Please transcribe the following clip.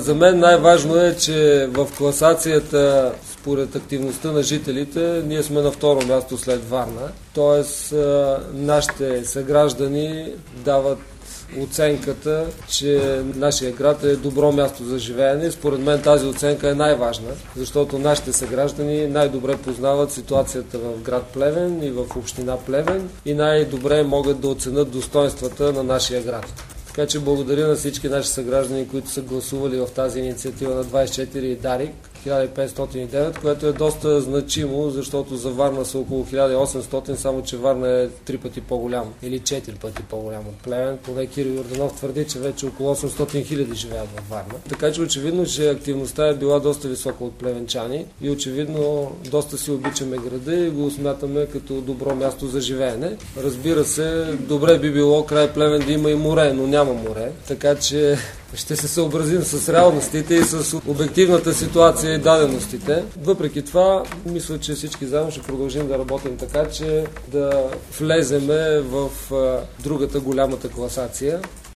За мен най-важно е, че в класацията, според активността на жителите, ние сме на второ място след Варна. Тоест, нашите съграждани дават оценката, че нашия град е добро място за живеене. Според мен тази оценка е най-важна, защото нашите съграждани най-добре познават ситуацията в град Плевен и в община Плевен и най-добре могат да оценят достоинствата на нашия град. Така че благодаря на всички наши съграждани, които са гласували в тази инициатива на 24 Дарик 1509, което е доста значимо, защото за Варна са около 1800, само че Варна е 3 пъти по-голям или 4 пъти по-голям от Плевен. Поне Кирил Йорданов твърди, че вече около 800 хиляди живеят в Варна. Така че очевидно, че активността е била доста висока от плевенчани и очевидно доста си обичаме града и го смятаме като добро място за живеене. Разбира се, добре би било край Плевен да има и море, но няма море, така че ще се съобразим с реалностите и с обективната ситуация и даденостите. Въпреки това, мисля, че всички заедно ще продължим да работим така, че да влеземе в другата голямата класация.